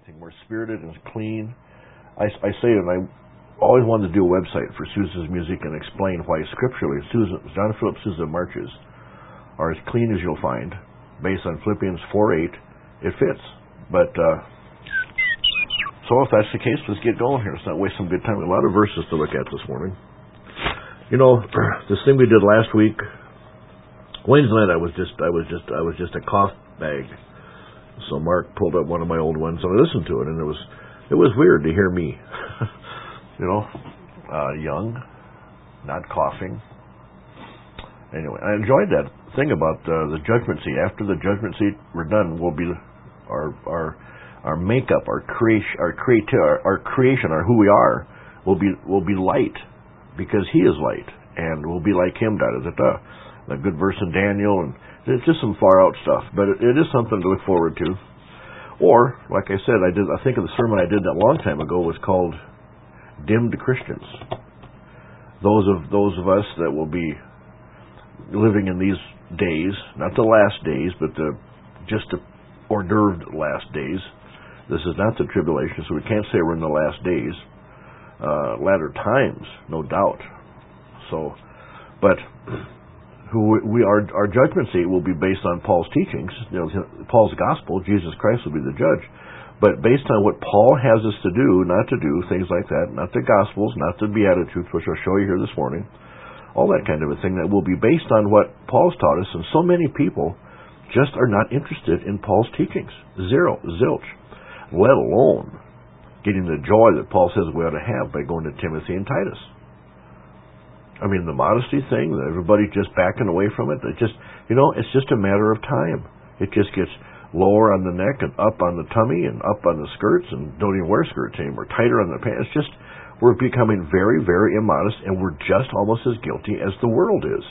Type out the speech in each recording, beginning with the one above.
anything more spirited and clean. I say it, and I always wanted to do a website for Sousa's music and explain why scripturally John Philip Sousa marches are as clean as you'll find. Based on Philippians 4:8, it fits. But so if that's the case, let's get going here. Let's not waste some good time. A lot of verses to look at this morning. You know, this thing we did last week, Wednesday night, I was just a cough bag. So Mark pulled up one of my old ones and I listened to it, and it was weird to hear me. Young, not coughing. Anyway, I enjoyed that thing about the judgment seat. After the judgment seat, we're done. Will be our makeup, our creation, our who we are, will be light, because He is light, and we'll be like Him. A good verse in Daniel, and it's just some far out stuff, but it is something to look forward to. Or, like I said, I think of the sermon I did that long time ago was called "Dimmed Christians." Those of us that will be living in these days, not the last days, but just the hors d'oeuvre last days. This is not the tribulation, so we can't say we're in the last days. Latter times, no doubt. So, but our judgment seat will be based on Paul's teachings. Paul's gospel. Jesus Christ will be the judge. But based on what Paul has us to do, not to do, things like that, not the Gospels, not the Beatitudes, which I'll show you here this morning, all that kind of a thing, that will be based on what Paul's taught us, and so many people just are not interested in Paul's teachings. Zero, zilch, let alone getting the joy that Paul says we ought to have by going to Timothy and Titus. I mean, the modesty thing, everybody just backing away from it, it's just a matter of time. It just gets lower on the neck and up on the tummy and up on the skirts, and don't even wear skirts anymore, tighter on the pants. It's just, we're becoming very, very immodest, and we're just almost as guilty as the world is.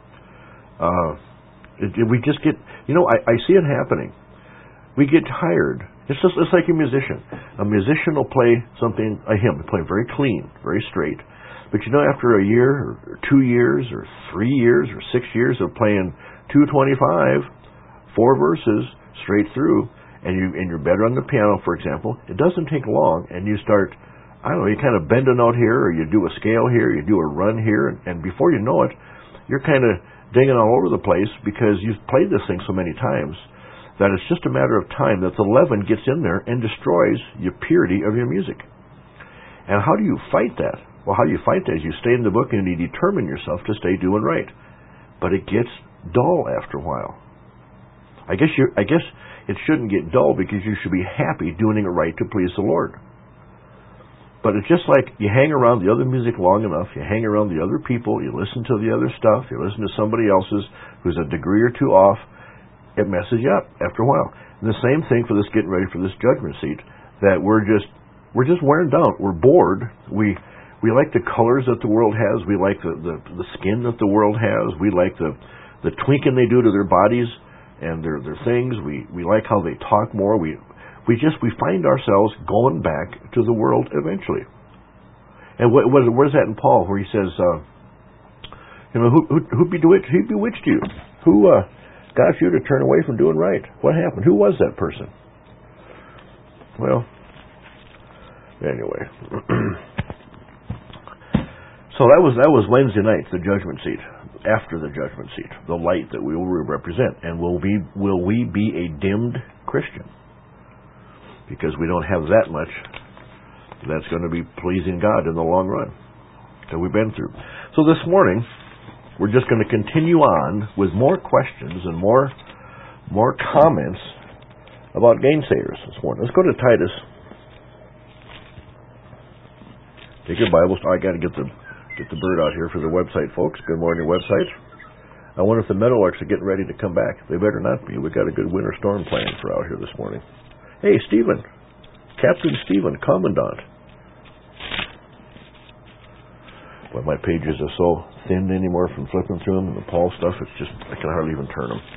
We just get, I see it happening. We get tired. It's like a musician. A musician will play a hymn, play very clean, very straight. But after a year, or 2 years, or 3 years, or 6 years of playing 225, 4 verses, straight through, and you're better on the piano, for example, it doesn't take long, and you start, you kind of bend a note here, or you do a scale here, you do a run here, and before you know it, you're kind of dinging all over the place because you've played this thing so many times that it's just a matter of time that the leaven gets in there and destroys the purity of your music. And how do you fight that? Well, how you fight that is you stay in the book and you determine yourself to stay doing right. But it gets dull after a while. I guess it shouldn't get dull, because you should be happy doing it right to please the Lord. But it's just like you hang around the other music long enough, you hang around the other people, you listen to the other stuff, you listen to somebody else's who's a degree or two off, it messes you up after a while. And the same thing for this getting ready for this judgment seat, that we're just wearing down, we're bored, we like the colors that the world has, we like the skin that the world has, we like the tweaking they do to their bodies and their things. We like how they talk more. We find ourselves going back to the world eventually. And where's that in Paul, where he says, who bewitched you? Who got you to turn away from doing right? What happened? Who was that person? Well, anyway. So that was Wednesday night, the judgment seat. After the judgment seat, the light that we will represent. And will we be a dimmed Christian? Because we don't have that much that's going to be pleasing God in the long run that we've been through. So this morning, we're just going to continue on with more questions and more comments about gainsayers this morning. Let's go to Titus. Take your Bibles. I got to get the bird out here for the website, folks. Good morning, website. I wonder if the meadowlarks are getting ready to come back. They better not be. We've got a good winter storm planned for out here this morning. Hey, Stephen. Captain Stephen, Commandant. Well, my pages are so thin anymore from flipping through them and the Paul stuff, it's just, I can hardly even turn them.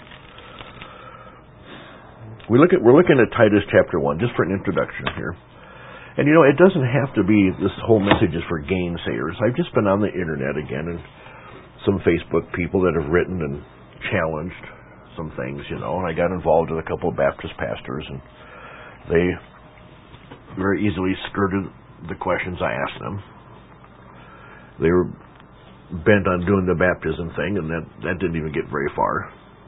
We're looking at Titus chapter 1, just for an introduction here. And it doesn't have to be this whole message is for gainsayers. I've just been on the internet again, and some Facebook people that have written and challenged some things, and I got involved with a couple of Baptist pastors, and very easily skirted the questions I asked them. They were bent on doing the baptism thing, and that didn't even get very far.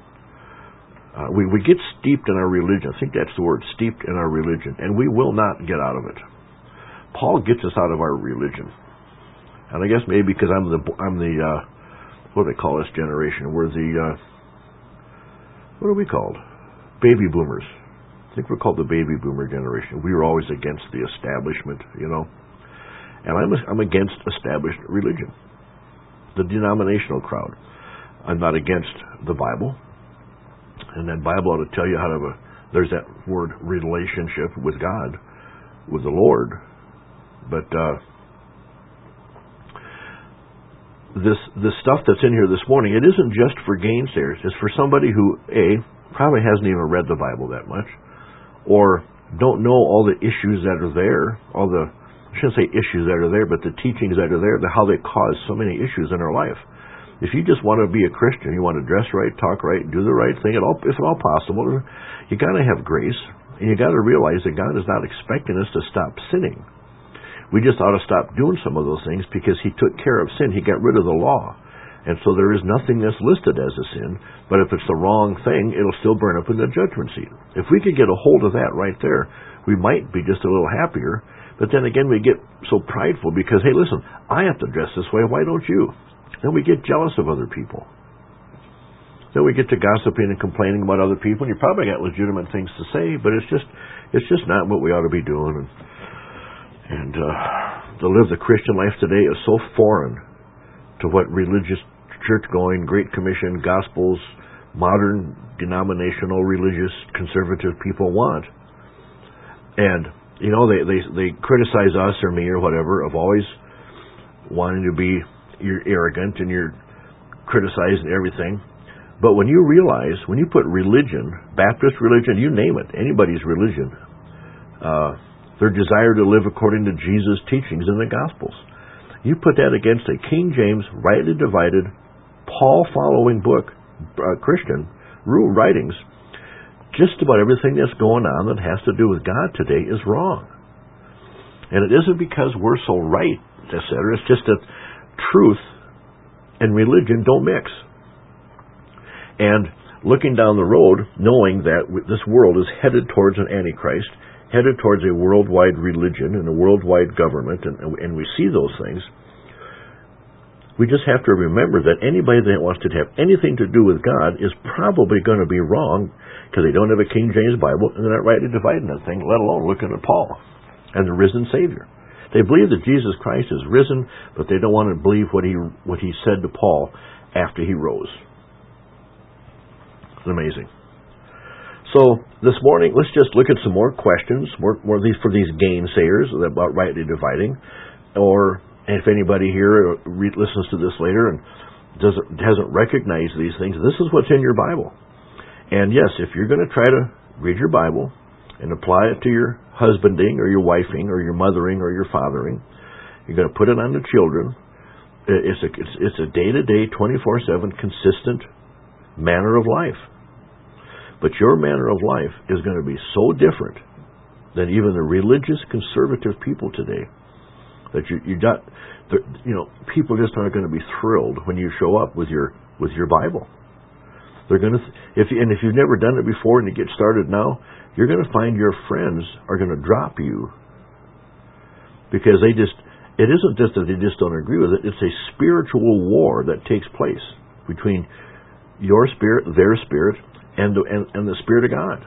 We get steeped in our religion. I think that's the word, steeped in our religion, and we will not get out of it. Paul gets us out of our religion, and I guess maybe because I'm the what do they call this generation? We're the what are we called? Baby boomers. I think we're called the baby boomer generation. We were always against the establishment, and I'm against established religion, the denominational crowd. I'm not against the Bible. And that Bible ought to tell you how to there's that word, relationship with God, with the Lord. But this stuff that's in here this morning, it isn't just for gainsayers. It's for somebody who, probably hasn't even read the Bible that much, or don't know all the issues that are there, I shouldn't say issues that are there, but the teachings that are there, how they cause so many issues in our life. If you just want to be a Christian, you want to dress right, talk right, do the right thing, if at all possible, you got to have grace, and you got to realize that God is not expecting us to stop sinning. We just ought to stop doing some of those things because He took care of sin. He got rid of the law. And so there is nothing that's listed as a sin, but if it's the wrong thing, it'll still burn up in the judgment seat. If we could get a hold of that right there, we might be just a little happier, but then again we get so prideful because, hey, listen, I have to dress this way, why don't you? Then we get jealous of other people. Then we get to gossiping and complaining about other people, and you probably got legitimate things to say, but it's just not what we ought to be doing. And to live the Christian life today is so foreign to what religious church-going, Great Commission, Gospels, modern denominational, religious, conservative people want. And, they criticize us or me or whatever of always wanting to be, you're arrogant and you're criticizing everything. But when you realize, when you put religion, Baptist religion, you name it, anybody's religion, their desire to live according to Jesus' teachings in the Gospels, you put that against a King James, rightly divided, Paul-following book, Christian, rule writings, just about everything that's going on that has to do with God today is wrong. And it isn't because we're so right, etc. It's just that truth and religion don't mix. And looking down the road, knowing that this world is headed towards an Antichrist, headed towards a worldwide religion and a worldwide government, and we see those things, we just have to remember that anybody that wants to have anything to do with God is probably going to be wrong because they don't have a King James Bible and they're not rightly dividing that thing, let alone looking at Paul and the risen Savior. They believe that Jesus Christ is risen, but they don't want to believe what he said to Paul after he rose. It's amazing. So this morning, let's just look at some more questions, more for these gainsayers about rightly dividing, or if anybody here listens to this later and hasn't recognized these things, this is what's in your Bible. And yes, if you're going to try to read your Bible and apply it to your husbanding or your wifing or your mothering or your fathering, you're going to put it on the children. It's a day-to-day, 24/7 consistent manner of life. But your manner of life is going to be so different than even the religious conservative people today that people just aren't going to be thrilled when you show up with your Bible. They're going to, if you've never done it before and you get started now, you're going to find your friends are going to drop you because it isn't just that they just don't agree with it. It's a spiritual war that takes place between your spirit, their spirit, and the Spirit of God.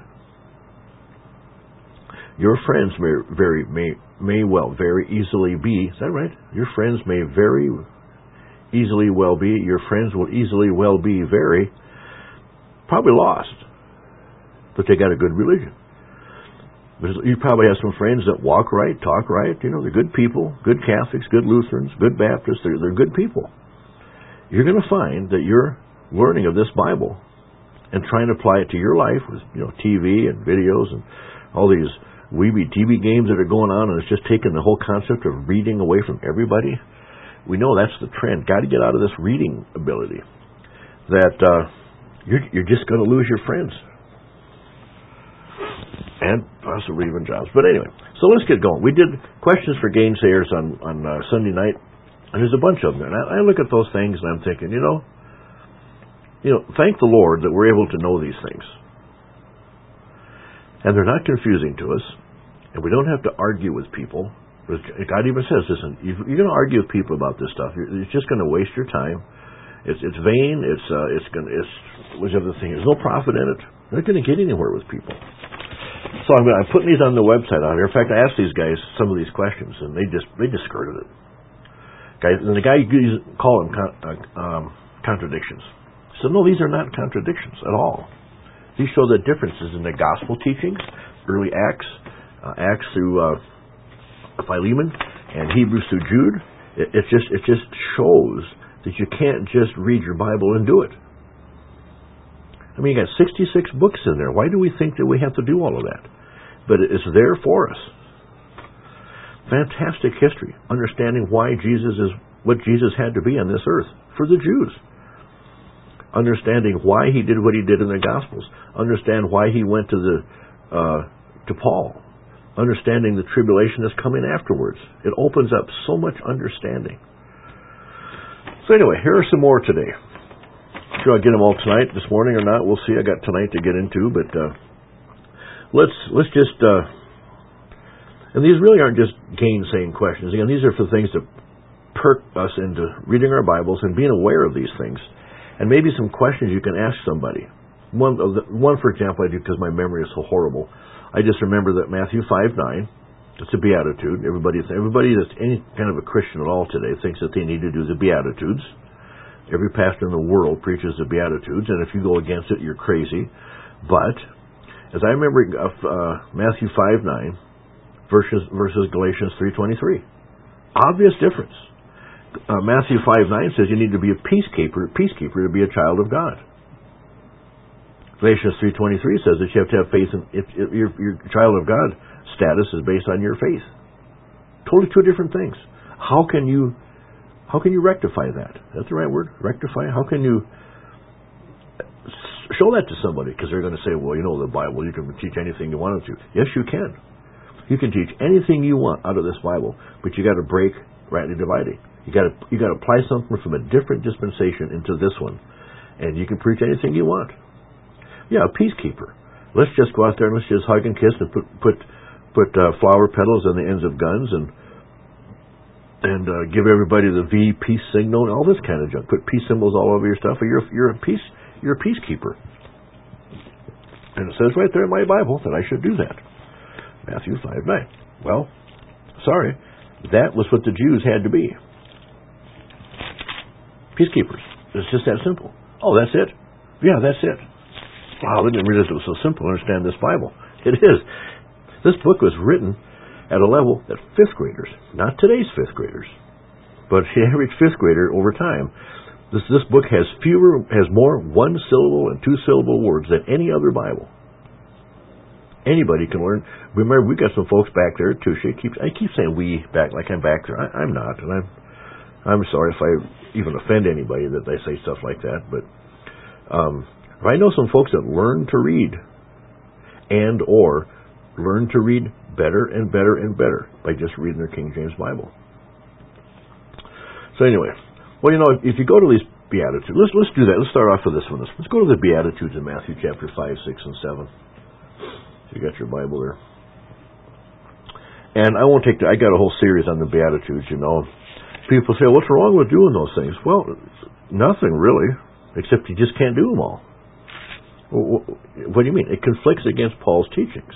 Your friends may well very easily be, is that right? Your friends may very easily well be, your friends will easily well be very, probably lost, but they got a good religion. You probably have some friends that walk right, talk right, they're good people, good Catholics, good Lutherans, good Baptists, they're good people. You're going to find that you're learning of this Bible and trying to apply it to your life with TV and videos and all these weeby TV games that are going on, and it's just taking the whole concept of reading away from everybody. We know that's the trend. Got to get out of this reading ability. That you're just going to lose your friends. and possibly even jobs. But anyway, so let's get going. We did questions for gainsayers on Sunday night, and there's a bunch of them. And I look at those things, and I'm thinking, thank the Lord that we're able to know these things. And they're not confusing to us, and we don't have to argue with people. God even says, listen, you're going to argue with people about this stuff. It's just going to waste your time. It's vain. Whichever thing. There's no profit in it. You're not going to get anywhere with people. So I'm putting these on the website on here. In fact, I asked these guys some of these questions, and they discarded it. Guys, and the guy called them contradictions. So no, these are not contradictions at all. These show the differences in the gospel teachings, early Acts through Philemon, and Hebrews through Jude. It just shows that you can't just read your Bible and do it. I mean, you got 66 books in there. Why do we think that we have to do all of that? But it's there for us. Fantastic history. Understanding why Jesus is what Jesus had to be on this earth for the Jews. Understanding why he did what he did in the Gospels. Understand why he went to Paul. Understanding the tribulation that's coming afterwards. It opens up so much understanding. So anyway, here are some more today. Sure, I'll get them all tonight, this morning or not. We'll see. I got tonight to get into, but let's just. And these really aren't just gainsaying questions. Again, these are for things to perk us into reading our Bibles and being aware of these things, and maybe some questions you can ask somebody. One, for example, I do because my memory is so horrible. I just remember that Matthew 5:9. It's a beatitude. Everybody that's any kind of a Christian at all today thinks that they need to do the Beatitudes. Every pastor in the world preaches the Beatitudes, and if you go against it, you're crazy. But, as I remember Matthew 5:9 versus Galatians 3:23. Obvious difference. Matthew 5:9 says you need to be a peacekeeper to be a child of God. Galatians 3:23 says that you have to have faith in if your child of God status is based on your faith. Totally two different things. How can you rectify that? That's the right word, rectify. How can you show that to somebody? Because they're going to say, well, the Bible, you can teach anything you want to. Yes, you can. You can teach anything you want out of this Bible, but you got to break rightly dividing. You got to apply something from a different dispensation into this one, and you can preach anything you want. Yeah, a peacekeeper. Let's just go out there and let's just hug and kiss and put flower petals on the ends of guns and give everybody the V peace signal and all this kind of junk. Put peace symbols all over your stuff. You're a peacekeeper. And it says right there in my Bible that I should do that. Matthew 5:9. Well, sorry, that was what the Jews had to be. Peacekeepers. It's just that simple. Oh, that's it? Yeah, that's it. Wow, I didn't realize it was so simple to understand this Bible. It is. This book was written at a level that fifth graders, not today's fifth graders, but the average fifth grader over time, this book has more one-syllable and two-syllable words than any other Bible. Anybody can learn. Remember, we've got some folks back there too. I keep saying we back like I'm back there. I'm not, and I'm sorry if I even offend anybody that they say stuff like that. But I know some folks that learn to read or learn to read better and better and better by just reading their King James Bible. So anyway, well, if you go to these Beatitudes, let's do that. Let's start off with this one. Let's go to the Beatitudes in Matthew chapter 5, 6, and 7. So you got your Bible there. And I won't take I got a whole series on the Beatitudes, People say, what's wrong with doing those things? Well, nothing really, except you just can't do them all. What do you mean? It conflicts against Paul's teachings.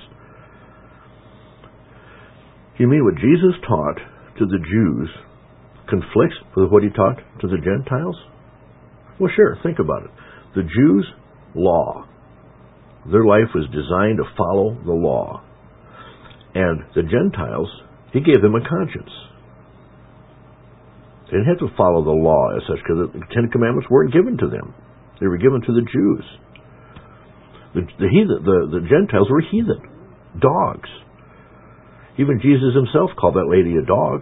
You mean what Jesus taught to the Jews conflicts with what he taught to the Gentiles? Well, sure, think about it. The Jews' law, their life was designed to follow the law. And the Gentiles, he gave them a conscience. They didn't have to follow the law as such because the Ten Commandments weren't given to them. They were given to the Jews. The Gentiles were heathen, dogs. Even Jesus himself called that lady a dog.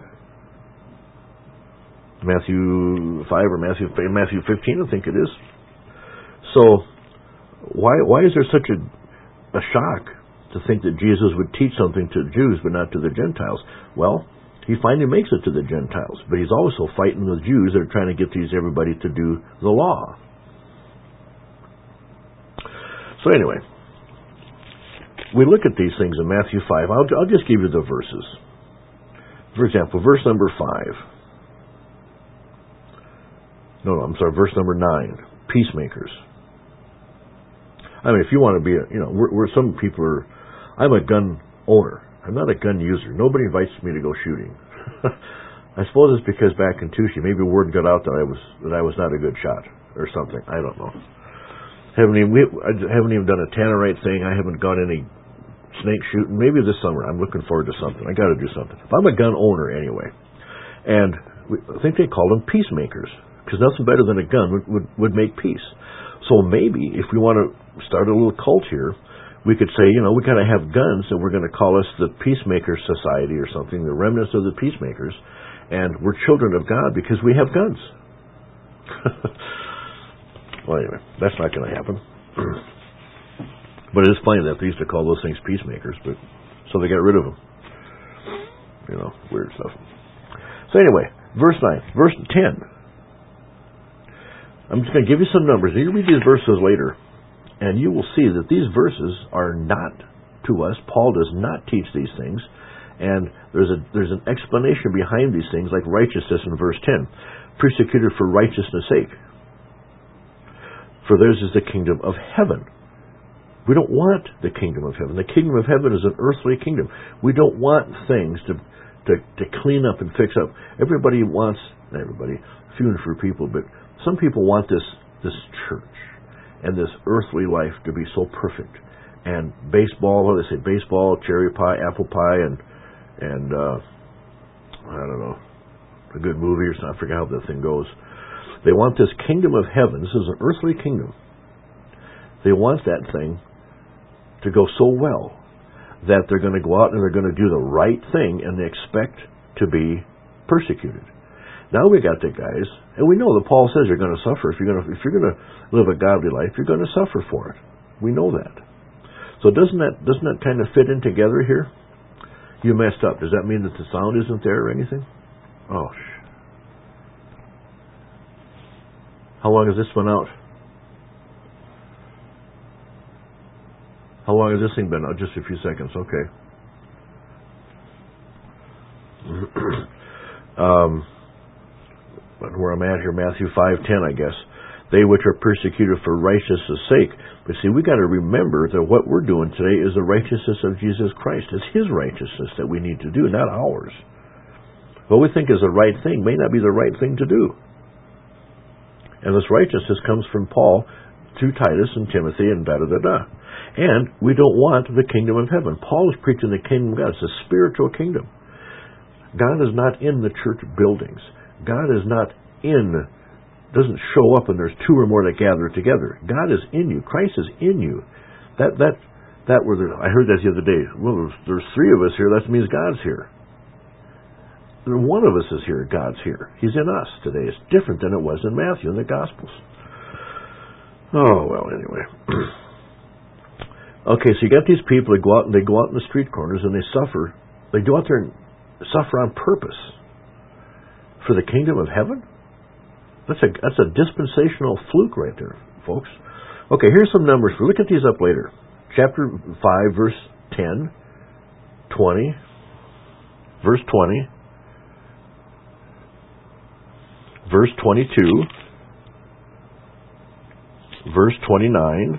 Matthew 5 or Matthew 15, I think it is. So why is there such a shock to think that Jesus would teach something to the Jews but not to the Gentiles. Well, he finally makes it to the Gentiles, but he's also fighting the Jews that are trying to get everybody to do the law. So anyway, we look at these things in Matthew 5. I'll just give you the verses. For example, verse number 5. Verse number 9. Peacemakers. I mean, if you want to be, where some people are, I'm a gun owner. I'm not a gun user. Nobody invites me to go shooting. I suppose it's because back in Tushy, maybe word got out that I was not a good shot or something. I don't know. I haven't even done a Tannerite thing. I haven't gone any snake shooting. Maybe this summer. I'm looking forward to something. I got to do something. But I'm a gun owner anyway, and I think they call them peacemakers because nothing better than a gun would make peace. So maybe if we want to start a little cult here, we could say, we got to have guns, and we're going to call us the Peacemaker Society or something, the remnants of the peacemakers, and we're children of God because we have guns. Well, anyway, that's not going to happen. But it is funny that they used to call those things peacemakers, but so they got rid of them. Weird stuff. So anyway, verse 9, verse 10. I'm just going to give you some numbers. You read these verses later, and you will see that these verses are not to us. Paul does not teach these things, and there's an explanation behind these things, like righteousness in verse 10. Persecuted for righteousness' sake. For theirs is the kingdom of heaven. We don't want the kingdom of heaven. The kingdom of heaven is an earthly kingdom. We don't want things to clean up and fix up. Not everybody, few and few people, but some people want this church and this earthly life to be so perfect. And baseball, what do they say? Baseball, cherry pie, apple pie, and I don't know, a good movie or something. I forget how that thing goes. They want this kingdom of heaven. This is an earthly kingdom. They want that thing to go so well that they're going to go out and they're going to do the right thing, and they expect to be persecuted. Now we got the guys, and we know that Paul says you're going to suffer. If you're going to live a godly life, you're going to suffer for it. We know that. So doesn't that kind of fit in together here? You messed up. Does that mean that the sound isn't there or anything? Oh, how long has this been out? How long has this thing been out? Just a few seconds. Okay. Where I'm at here, Matthew 5:10, I guess. They which are persecuted for righteousness' sake. But see, we got to remember that what we're doing today is the righteousness of Jesus Christ. It's His righteousness that we need to do, not ours. What we think is the right thing may not be the right thing to do. And this righteousness comes from Paul through Titus and Timothy and da-da-da-da. And we don't want the kingdom of heaven. Paul is preaching the kingdom of God. It's a spiritual kingdom. God is not in the church buildings. God is not doesn't show up and there's two or more that gather together. God is in you. Christ is in you. I heard that the other day. Well, there's three of us here. That means God's here. One of us is here. God's here. He's in us today. It's different than it was in Matthew in the Gospels. Oh, well, anyway. Okay, so you got these people that go out in the street corners and they suffer. They go out there and suffer on purpose for the kingdom of heaven. That's a dispensational fluke right there, folks. Okay, here's some numbers. We'll look at these up later. Chapter 5, verse 10, 20, verse 20, verse 22, verse 29.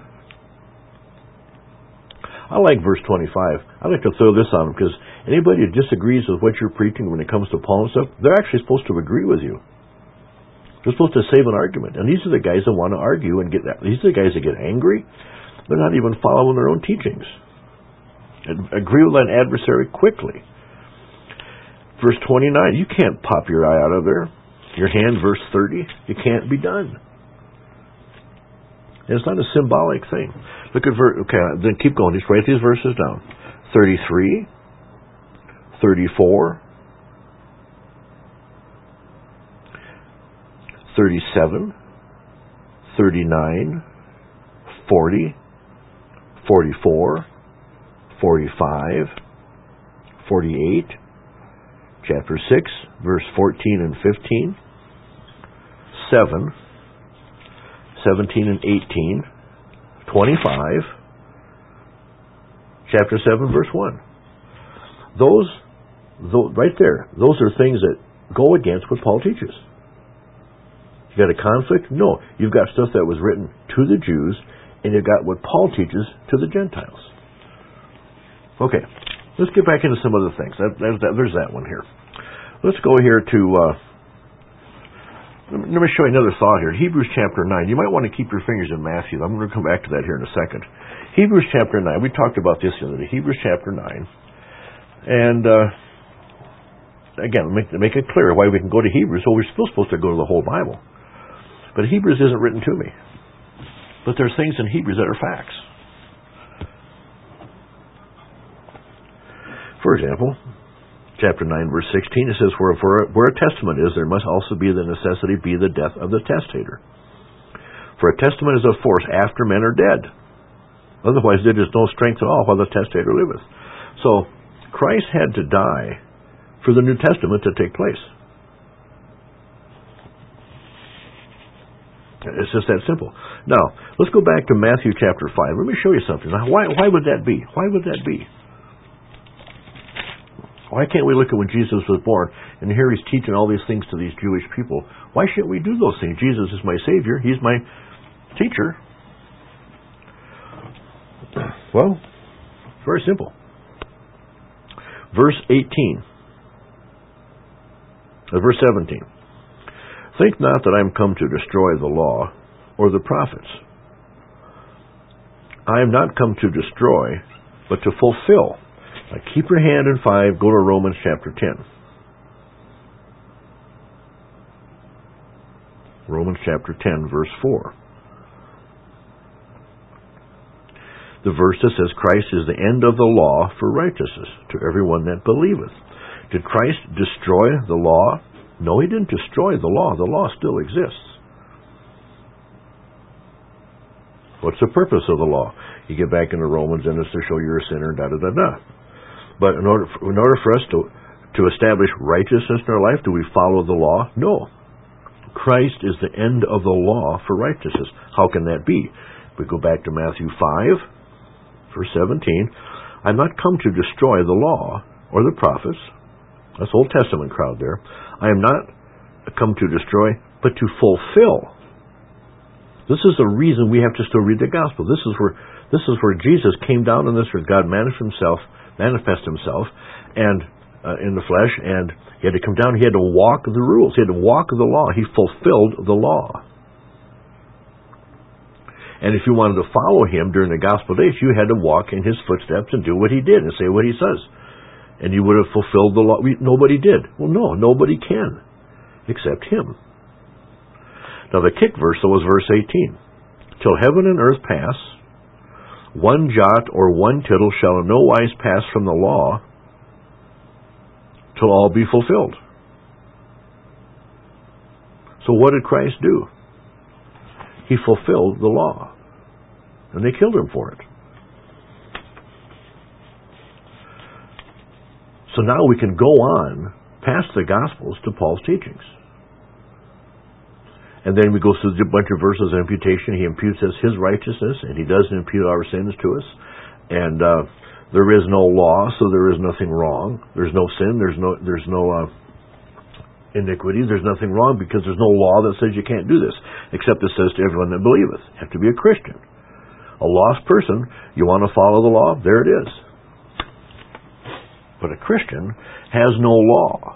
I like verse 25. I like to throw this on them because anybody who disagrees with what you're preaching when it comes to Paul and stuff, they're actually supposed to agree with you. They're supposed to save an argument. And these are the guys that want to argue and these are the guys that get angry. They're not even following their own teachings. And agree with an adversary quickly. Verse 29, you can't pop your eye out of there. Your hand, verse 30, you can't be done. And it's not a symbolic thing. Look at then keep going. Just write these verses down. 33, 34, 37, 39, 40, 44, 45, 48, chapter 6, verse 14 and 15, 7, 17 and 18, 25, chapter 7, verse 1. Those right there, those are things that go against what Paul teaches. You got a conflict? No. You've got stuff that was written to the Jews, and you've got what Paul teaches to the Gentiles. Okay, let's get back into some other things. There's that one here. Let's go here to, let me show you another thought here. Hebrews chapter 9. You might want to keep your fingers in Matthew. I'm going to come back to that here in a second. Hebrews chapter 9. We talked about this the other day. Hebrews chapter 9. And, again, make it clear why we can go to Hebrews. So we're still supposed to go to the whole Bible. But Hebrews isn't written to me. But there's things in Hebrews that are facts. For example, chapter 9, verse 16, it says, where a testament is, there must also be the necessity be the death of the testator. For a testament is of force after men are dead. Otherwise there is no strength at all while the testator liveth. So Christ had to die for the New Testament to take place. It's just that simple. Now, let's go back to Matthew chapter 5. Let me show you something. Now, why would that be? Why would that be? Why can't we look at when Jesus was born, and here he's teaching all these things to these Jewish people? Why shouldn't we do those things? Jesus is my Savior. He's my teacher. Well, it's very simple. Verse 18. Verse 17. Think not that I am come to destroy the law or the prophets. I am not come to destroy, but to fulfill. Now keep your hand in 5, go to Romans chapter 10. Romans chapter 10, verse 4. The verse that says, Christ is the end of the law for righteousness to everyone that believeth. Did Christ destroy the law? No, he didn't destroy the law. The law still exists. What's the purpose of the law? You get back into Romans and it's to show you're a sinner, da-da-da-da. But in order for us to establish righteousness in our life, do we follow the law? No. Christ is the end of the law for righteousness. How can that be? We go back to Matthew 5, verse 17. I'm not come to destroy the law or the prophets. That's Old Testament crowd there. I am not come to destroy, but to fulfill. This is the reason we have to still read the gospel. This is where Jesus came down in this earth. God manifest himself, and in the flesh, and he had to come down. He had to walk the rules. He had to walk the law. He fulfilled the law. And if you wanted to follow him during the gospel days, you had to walk in his footsteps and do what he did and say what he says. And you would have fulfilled the law. Nobody did. Well, no, nobody can, except him. Now the kick verse, though, was verse 18. Till heaven and earth pass, one jot or one tittle shall in no wise pass from the law, till all be fulfilled. So what did Christ do? He fulfilled the law. And they killed him for it. So now we can go on past the Gospels to Paul's teachings. And then we go through a bunch of verses of imputation. He imputes us his righteousness, and he doesn't impute our sins to us. And there is no law, so there is nothing wrong. There's no sin. There's no iniquity. There's nothing wrong because there's no law that says you can't do this, except it says to everyone that believeth. You have to be a Christian. A lost person, you want to follow the law? There it is. But a Christian has no law.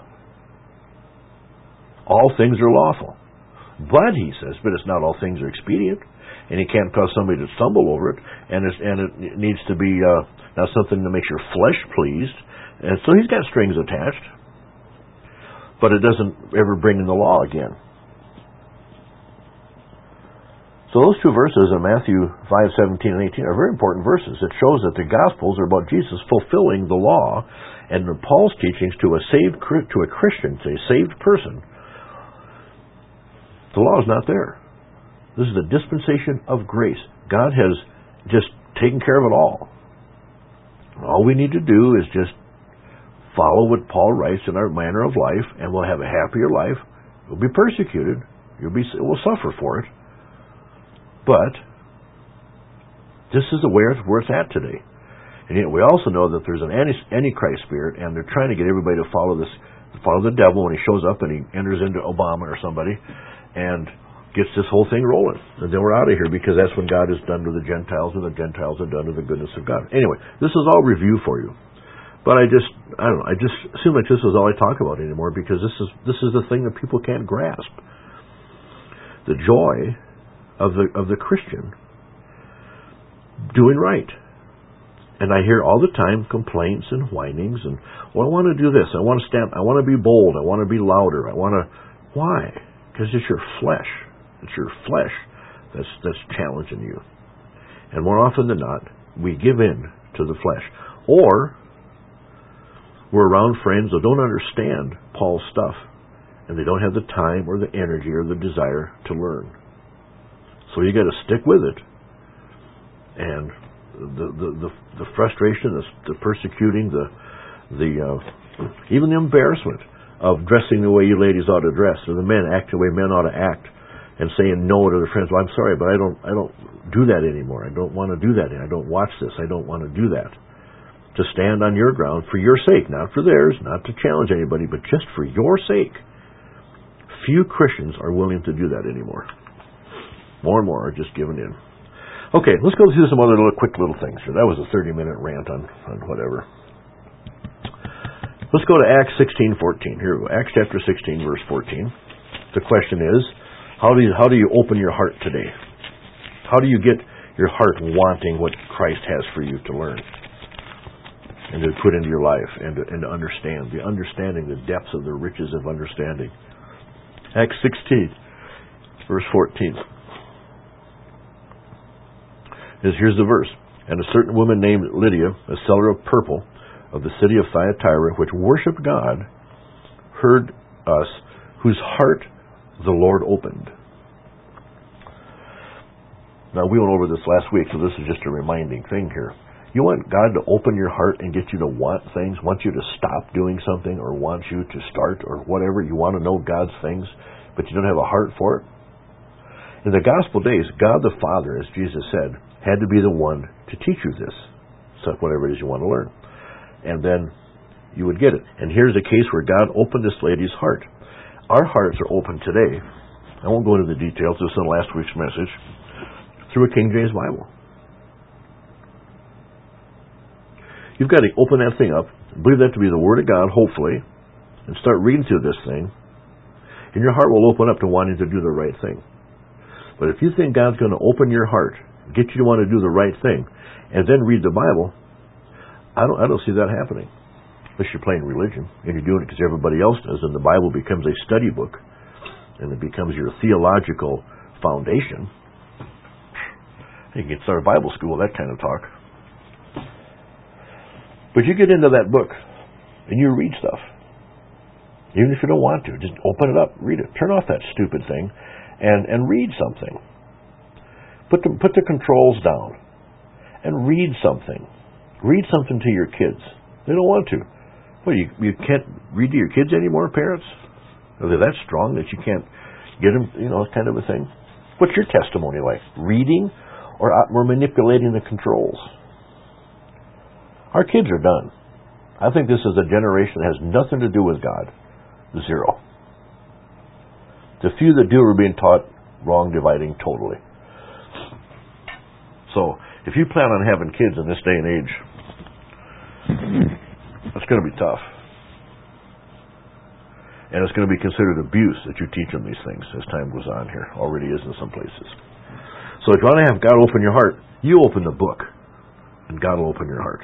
All things are lawful. But, he says, but it's not all things are expedient. And he can't cause somebody to stumble over it. And it needs to be not something that makes your flesh pleased. And so he's got strings attached. But it doesn't ever bring in the law again. So those two verses in Matthew 5:17 and 18 are very important verses. It shows that the Gospels are about Jesus fulfilling the law, and Paul's teachings to a Christian, to a saved person. The law is not there. This is the dispensation of grace. God has just taken care of it all. All we need to do is just follow what Paul writes in our manner of life, and we'll have a happier life. We'll be persecuted. We'll suffer for it. But this is where it's at today. And yet we also know that there's an antichrist spirit, and they're trying to get everybody to follow the devil when he shows up and he enters into Obama or somebody and gets this whole thing rolling. And then we're out of here, because that's when God is done to the Gentiles, and the Gentiles are done to the goodness of God. Anyway, this is all review for you. But I just assume like this is all I talk about anymore, because this is the thing that people can't grasp. The joy of the Christian doing right. And I hear all the time complaints and whinings and, well, I want to do this, I want to be bold, I want to be louder, why? Because it's your flesh. It's your flesh that's challenging you. And more often than not, we give in to the flesh. Or we're around friends that don't understand Paul's stuff, and they don't have the time or the energy or the desire to learn. So you got to stick with it. And the frustration, the persecuting, even the embarrassment of dressing the way you ladies ought to dress, or the men act the way men ought to act, and saying no to their friends. Well, I'm sorry, but I don't do that anymore. I don't want to do that. I don't watch this. I don't want to do that. To stand on your ground for your sake, not for theirs, not to challenge anybody, but just for your sake. Few Christians are willing to do that anymore. More and more are just giving in. Okay, let's go through some other quick little things here. That was a 30-minute rant on whatever. Let's go to Acts 16:14. Here we go. Acts chapter 16, verse 14. The question is, how do you open your heart today? How do you get your heart wanting what Christ has for you to learn and to put into your life and to understand? The understanding, the depths of the riches of understanding. Acts 16, verse 14. Here's the verse. And a certain woman named Lydia, a seller of purple of the city of Thyatira, which worshipped God, heard us, whose heart the Lord opened. Now, we went over this last week, so this is just a reminding thing here. You want God to open your heart and get you to want things, want you to stop doing something, or want you to start, or whatever. You want to know God's things, but you don't have a heart for it. In the gospel days, God the Father, as Jesus said, had to be the one to teach you this, so whatever it is you want to learn. And then you would get it. And here's a case where God opened this lady's heart. Our hearts are open today. I won't go into the details. This is in last week's message. Through a King James Bible. You've got to open that thing up, believe that to be the Word of God, hopefully, and start reading through this thing, and your heart will open up to wanting to do the right thing. But if you think God's going to open your heart, get you to want to do the right thing, and then read the Bible, I don't see that happening. Unless you're playing religion, and you're doing it because everybody else does, and the Bible becomes a study book, and it becomes your theological foundation. You can start a Bible school, that kind of talk. But you get into that book, and you read stuff. Even if you don't want to, just open it up, read it. Turn off that stupid thing, and read something. Put the controls down and read something. Read something to your kids. They don't want to. Well, you can't read to your kids anymore, parents? Are they that strong that you can't get them, kind of a thing? What's your testimony like? Reading or we're manipulating the controls? Our kids are done. I think this is a generation that has nothing to do with God. Zero. The few that do are being taught wrong dividing totally. So, if you plan on having kids in this day and age, it's going to be tough. And it's going to be considered abuse that you teach them these things as time goes on here. Already is in some places. So if you want to have God open your heart, you open the book, and God will open your heart.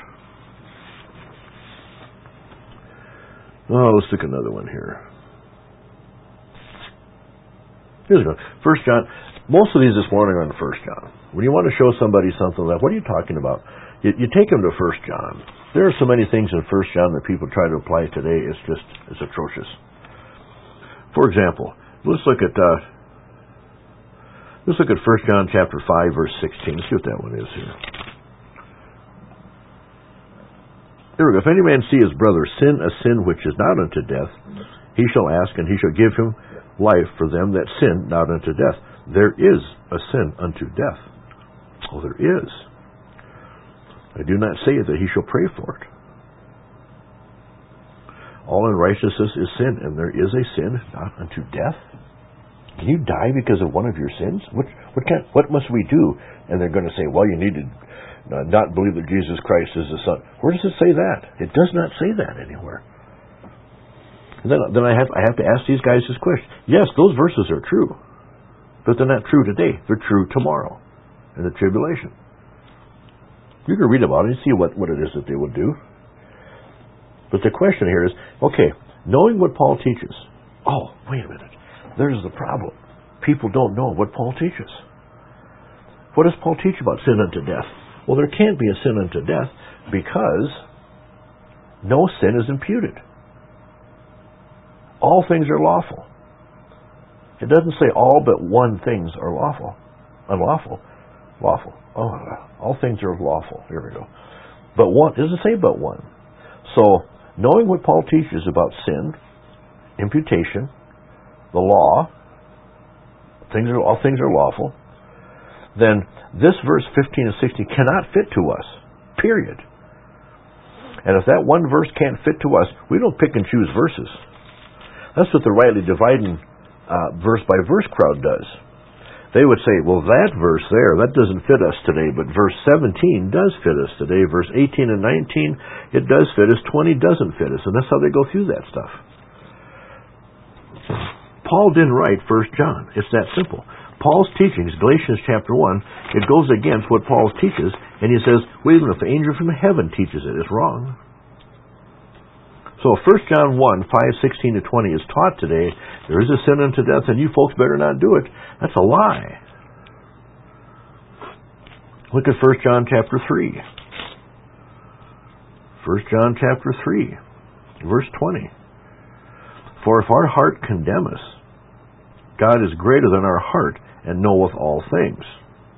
Oh, let's take another one here. Here's one. 1 John. Most of these this morning are in 1 John. When you want to show somebody something like, what are you talking about? You take them to 1 John. There are so many things in 1 John that people try to apply today. It's atrocious. For example, let's look at 1 John chapter 5, verse 16. Let's see what that one is here. Here we go. If any man see his brother sin a sin which is not unto death, he shall ask, and he shall give him life for them that sin not unto death. There is a sin unto death. Oh, there is. I do not say that he shall pray for it. All unrighteousness is sin, and there is a sin not unto death. Can you die because of one of your sins? What must we do? And they're going to say, well, you need to not believe that Jesus Christ is the Son. Where does it say that? It does not say that anywhere. And then I have to ask these guys this question. Yes, those verses are true, but they're not true today. They're true tomorrow in the tribulation. You can read about it and see what it is that they will do. But the question here is, okay, knowing what Paul teaches. Oh, wait a minute. There's the problem. People don't know what Paul teaches. What does Paul teach about sin unto death? Well, there can't be a sin unto death because no sin is imputed. All things are lawful. It doesn't say all but one things are lawful. Unlawful. Lawful. Oh, all things are lawful. Here we go. But one. It doesn't say but one. So, knowing what Paul teaches about sin, imputation, the law, all things are lawful, then this verse 15 and 16 cannot fit to us, period. And if that one verse can't fit to us, we don't pick and choose verses. That's what the rightly dividing verse-by-verse crowd does. They would say, well, that verse there, that doesn't fit us today, but verse 17 does fit us today. Verse 18 and 19, it does fit us. 20 doesn't fit us. And that's how they go through that stuff. Paul didn't write 1 John. It's that simple. Paul's teachings, Galatians chapter 1, it goes against what Paul teaches, and he says, well, even if the angel from heaven teaches it, it's wrong. So if 1 John 1, 5, 16 to 20 is taught today, there is a sin unto death, and you folks better not do it, that's a lie. Look at 1 John chapter 3. 1 John chapter 3, verse 20. For if our heart condemn us, God is greater than our heart, and knoweth all things.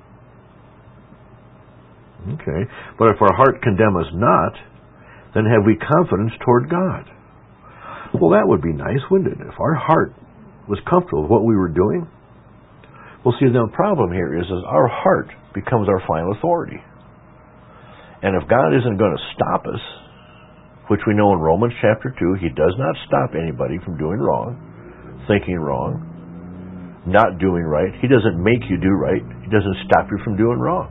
Okay. But if our heart condemn us not, then have we confidence toward God. Well, that would be nice, wouldn't it? If our heart was comfortable with what we were doing. Well, see, the problem here is our heart becomes our final authority. And if God isn't going to stop us, which we know in Romans chapter 2, He does not stop anybody from doing wrong, thinking wrong, not doing right. He doesn't make you do right. He doesn't stop you from doing wrong.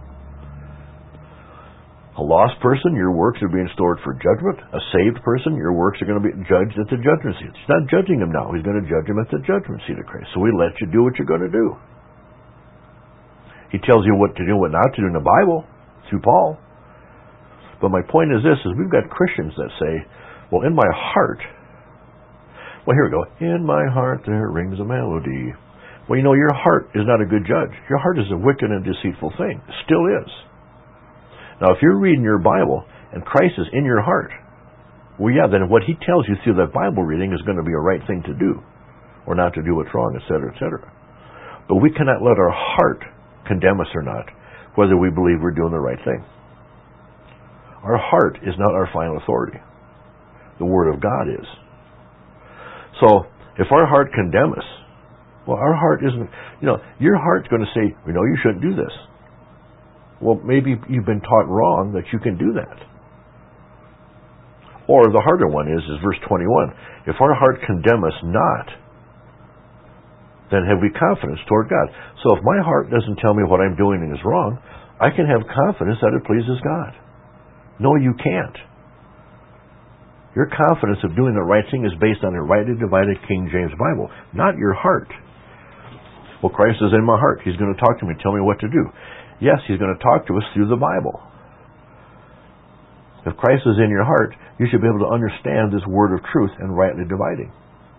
A lost person, your works are being stored for judgment. A saved person, your works are going to be judged at the judgment seat. He's not judging him now. He's going to judge him at the judgment seat of Christ. So we let you do what you're going to do. He tells you what to do and what not to do in the Bible through Paul. But my point is this, is we've got Christians that say, well, in my heart, well, here we go. In my heart there rings a melody. Well, you know, your heart is not a good judge. Your heart is a wicked and deceitful thing. It still is. Now, if you're reading your Bible and Christ is in your heart, well, yeah, then what He tells you through that Bible reading is going to be a right thing to do, or not to do what's wrong, etc., etc. But we cannot let our heart condemn us or not, whether we believe we're doing the right thing. Our heart is not our final authority. The Word of God is. So, if our heart condemns us, well, our heart isn't, your heart's going to say, you shouldn't do this. Well, maybe you've been taught wrong that you can do that. Or the harder one is verse 21. If our heart condemn us not, then have we confidence toward God. So if my heart doesn't tell me what I'm doing is wrong, I can have confidence that it pleases God. No, you can't. Your confidence of doing the right thing is based on a rightly divided King James Bible, not your heart. Well, Christ is in my heart. He's going to talk to me, tell me what to do. Yes, He's going to talk to us through the Bible. If Christ is in your heart, you should be able to understand this word of truth and rightly dividing.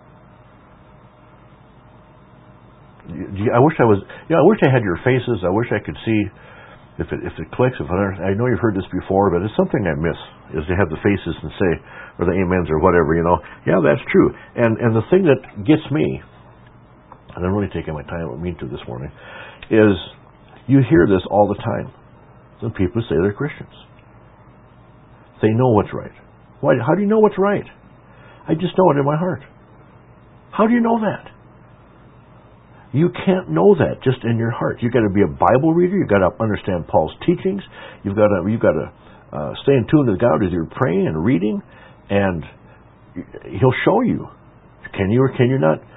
I wish I had your faces. I wish I could see if it clicks. I know you've heard this before, but it's something I miss, is to have the faces and say, or the amens or whatever, Yeah, that's true. And the thing that gets me, and I'm really taking my time with me to this morning, is you hear this all the time. Some people say they're Christians. They know what's right. Why? How do you know what's right? I just know it in my heart. How do you know that? You can't know that just in your heart. You've got to be a Bible reader. You've got to understand Paul's teachings. You've got to stay in tune with God as you're praying and reading, and He'll show you. Can you or can you not?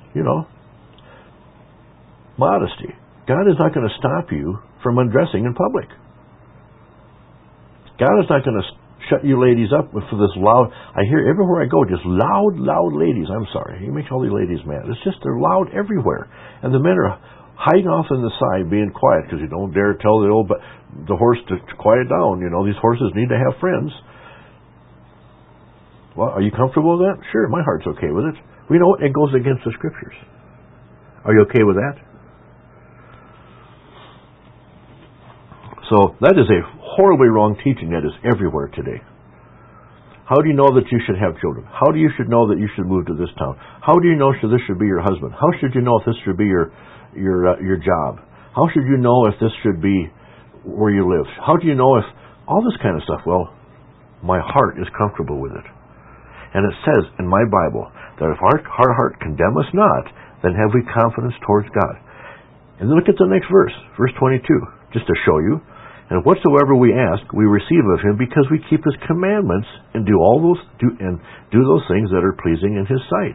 Modesty. God is not going to stop you from undressing in public. God is not going to shut you ladies up for this loud. I hear everywhere I go just loud ladies. I'm sorry. You make all these ladies mad. It's just they're loud everywhere. And the men are hiding off on the side being quiet because you don't dare tell the horse to quiet down. These horses need to have friends. Well, are you comfortable with that? Sure, my heart's okay with it. We know it goes against the Scriptures. Are you okay with that? So that is a horribly wrong teaching that is everywhere today. How do you know that you should have children? How do you should know that you should move to this town? How do you know this should be your husband? How should you know if this should be your job? How should you know if this should be where you live? How do you know if all this kind of stuff? Well, my heart is comfortable with it. And it says in my Bible that if our heart condemn us not, then have we confidence towards God. And then look at the next verse, verse 22, just to show you. And whatsoever we ask, we receive of Him, because we keep His commandments and do those things that are pleasing in His sight.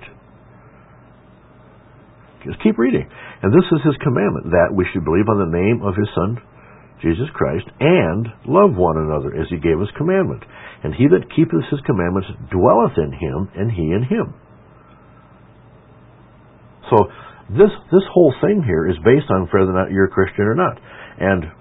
Just keep reading. And this is His commandment, that we should believe on the name of His Son, Jesus Christ, and love one another as He gave us commandment. And he that keepeth His commandments dwelleth in Him, and He in him. So this whole thing here is based on whether or not you're a Christian or not. And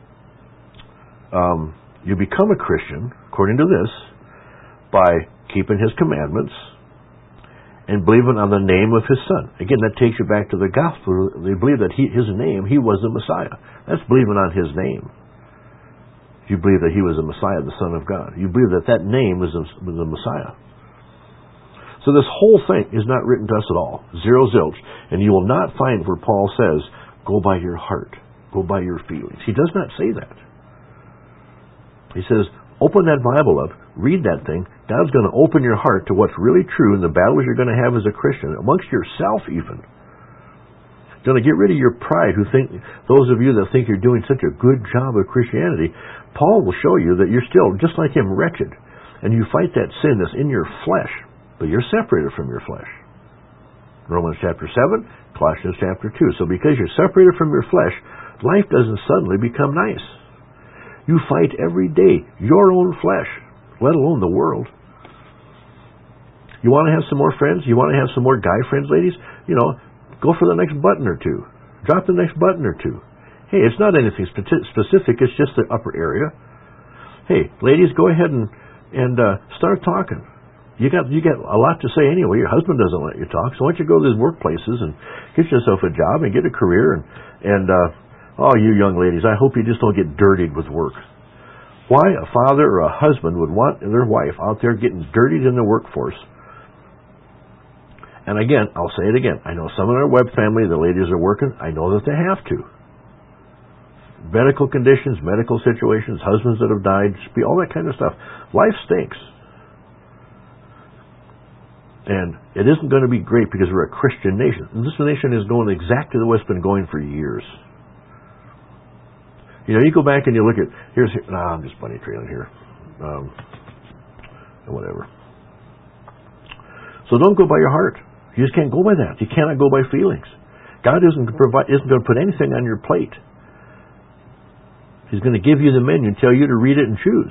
you become a Christian, according to this, by keeping His commandments and believing on the name of His Son. Again, that takes you back to the gospel. They believe that His name, He was the Messiah. That's believing on His name. You believe that He was the Messiah, the Son of God. You believe that name was the Messiah. So this whole thing is not written to us at all. Zero zilch. And you will not find where Paul says, go by your heart, go by your feelings. He does not say that. He says, open that Bible up, read that thing. God's going to open your heart to what's really true in the battles you're going to have as a Christian, amongst yourself even. Going to get rid of your pride, those of you that think you're doing such a good job of Christianity. Paul will show you that you're still, just like him, wretched. And you fight that sin that's in your flesh, but you're separated from your flesh. Romans chapter 7, Colossians chapter 2. So because you're separated from your flesh, life doesn't suddenly become nice. You fight every day your own flesh, let alone the world. You want to have some more friends? You want to have some more guy friends, ladies? Go for the next button or two. Drop the next button or two. Hey, it's not anything specific. It's just the upper area. Hey, ladies, go ahead and start talking. You got a lot to say anyway. Your husband doesn't let you talk, so why don't you go to these workplaces and get yourself a job and get a career and oh, you young ladies, I hope you just don't get dirtied with work. Why a father or a husband would want their wife out there getting dirtied in the workforce? And again, I'll say it again. I know some in our web family, the ladies are working. I know that they have to. Medical conditions, medical situations, husbands that have died, all that kind of stuff. Life stinks. And it isn't going to be great because we're a Christian nation. And this nation is going exactly the way it's been going for years. You go back and you look at, I'm just bunny trailing here. Whatever. So don't go by your heart. You just can't go by that. You cannot go by feelings. God isn't going to put anything on your plate. He's going to give you the menu and tell you to read it and choose.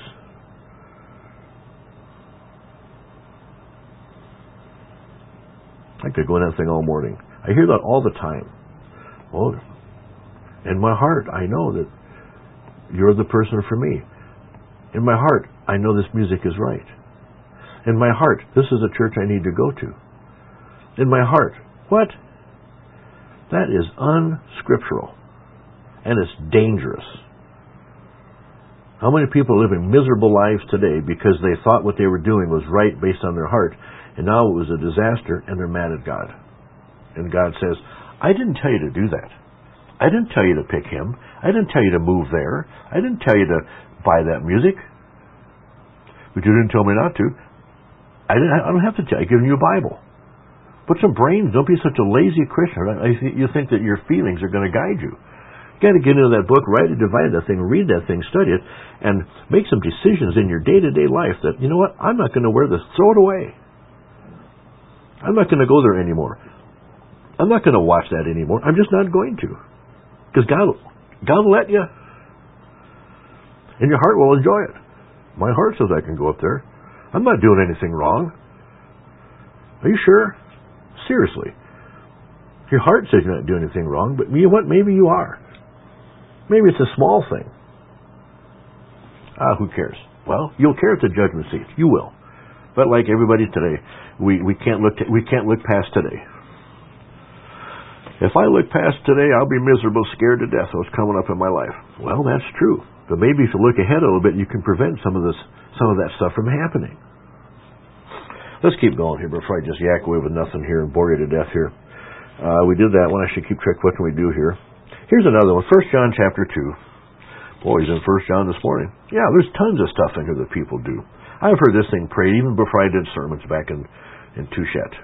I could go in that thing all morning. I hear that all the time. Oh, in my heart, I know that you're the person for me. In my heart, I know this music is right. In my heart, this is a church I need to go to. In my heart, what? That is unscriptural. And it's dangerous. How many people are living miserable lives today because they thought what they were doing was right based on their heart, and now it was a disaster, and they're mad at God. And God says, I didn't tell you to do that. I didn't tell you to pick him. I didn't tell you to move there. I didn't tell you to buy that music. But you didn't tell me not to. I don't have to tell you. I've given you a Bible. Put some brains. Don't be such a lazy Christian. You think that your feelings are going to guide you. You got to get into that book, rightly divide that thing, read that thing, study it, and make some decisions in your day-to-day life that, you know what, I'm not going to wear this. Throw it away. I'm not going to go there anymore. I'm not going to watch that anymore. I'm just not going to. Because God will let you. And your heart will enjoy it. My heart says I can go up there. I'm not doing anything wrong. Are you sure? Seriously. Your heart says you're not doing anything wrong, but you know what? Maybe you are. Maybe it's a small thing. Who cares? Well, you'll care at the judgment seat. You will. But like everybody today, we can't look past today. If I look past today, I'll be miserable, scared to death of what's coming up in my life. Well, that's true. But maybe if you look ahead a little bit, you can prevent some of that stuff from happening. Let's keep going here before I just yak away with nothing here and bore you to death here. We did that one. I should keep track. What can we do here? Here's another one. 1 John chapter 2. Boy, he's in 1 John this morning. Yeah, there's tons of stuff in here that people do. I've heard this thing prayed even before I did sermons back in Touchette.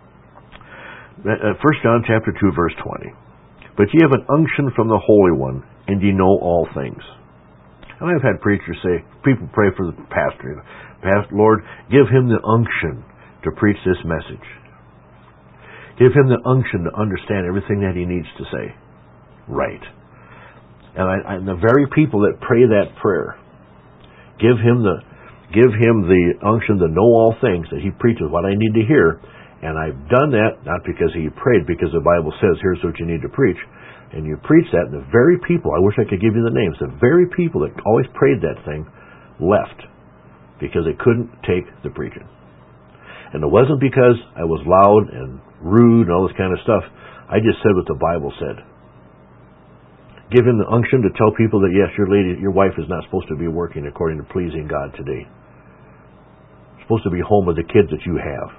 1 John chapter 2, verse 20. But ye have an unction from the Holy One, and ye know all things. And I've had preachers say, people pray for the pastor. Lord, give him the unction to preach this message. Give him the unction to understand everything that he needs to say. Right. And the very people that pray that prayer, give him the unction to know all things, that he preaches what I need to hear. And I've done that, not because he prayed, because the Bible says, here's what you need to preach. And you preach that, and the very people, I wish I could give you the names, the very people that always prayed that thing left because they couldn't take the preaching. And it wasn't because I was loud and rude and all this kind of stuff. I just said what the Bible said. Give him the unction to tell people that, yes, your wife is not supposed to be working according to pleasing God today. You're supposed to be home with the kids that you have.